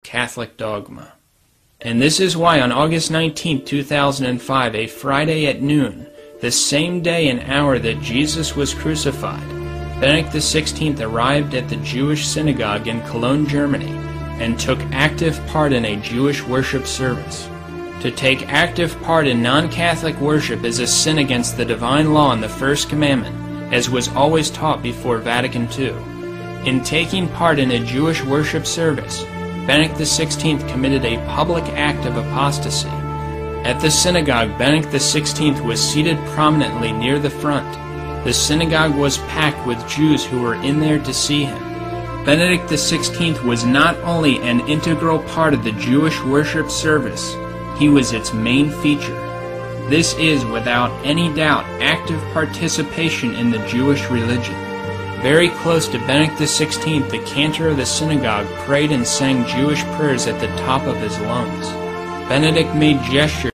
Catholic dogma. And this is why on August 19, 2005, a Friday at noon, the same day and hour that Jesus was crucified, Benedict XVI arrived at the Jewish synagogue in Cologne, Germany, and took active part in a Jewish worship service. To take active part in non-Catholic worship is a sin against the divine law and the first commandment, as was always taught before Vatican II. In taking part in a Jewish worship service, Benedict XVI committed a public act of apostasy. At the synagogue, Benedict XVI was seated prominently near the front. The synagogue was packed with Jews who were in there to see him. Benedict XVI was not only an integral part of the Jewish worship service, he was its main feature. This is, without any doubt, active participation in the Jewish religion. Very close to Benedict XVI, the cantor of the synagogue prayed and sang Jewish prayers at the top of his lungs. Benedict made gestures